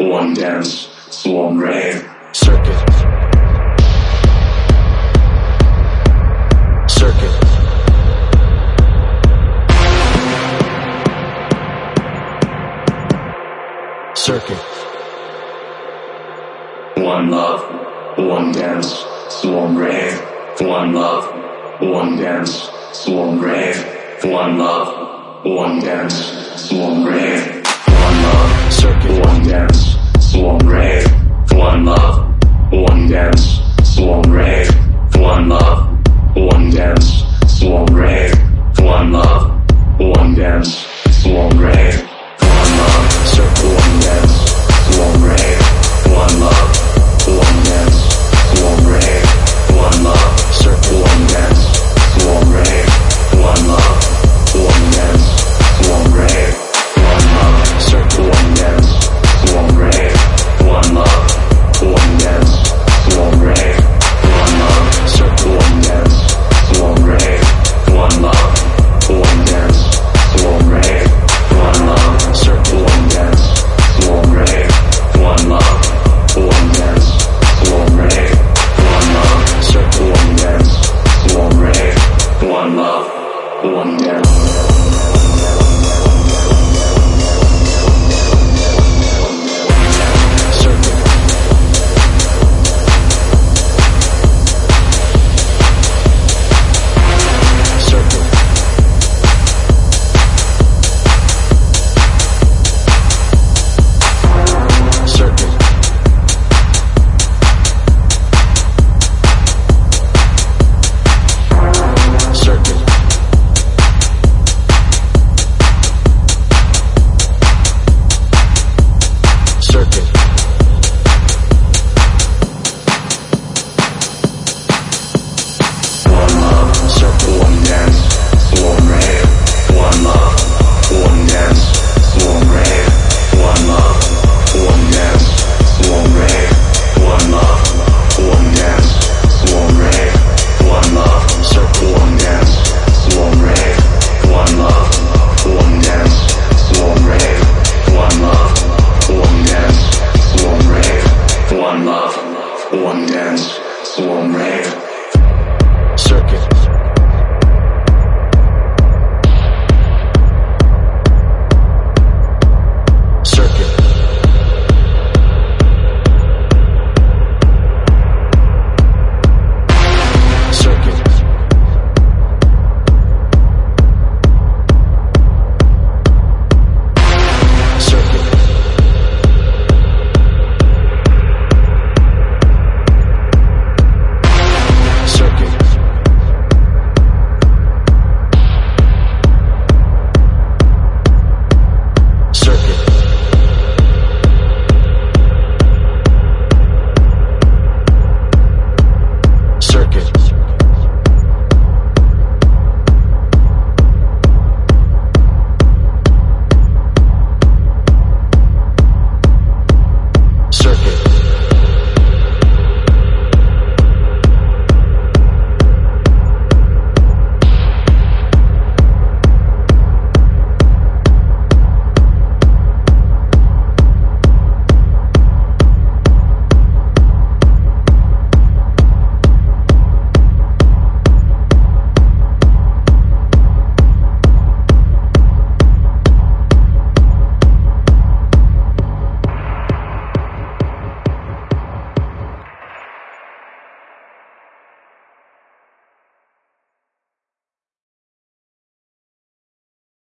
one dance, one rave. Circuit. Circuit. Circuit. One love, one dance, one rave. One love, one dance, one rave. One love, one dance, one rave. One love, Circuit. one dance, one rave. One love, one dance, one rave. One love, one dance, one rave. One love, one dance, one rave. One love, Circuit. one dance, one rave. One love, one dance, one rave. One love, Circuit. one dance, one rave. One love, one dance, one rave. One love, Circuit. one dance, one rave. One love, one dance, one rave. One love, Circuit. one dance, one rave. One love, one dance, one rave. One love, Circuit. one dance, one rave. One love, one dance, one rave. One love, Circuit. one dance, one rave. One love, one dance. One love, one dance, one rave. Circuit.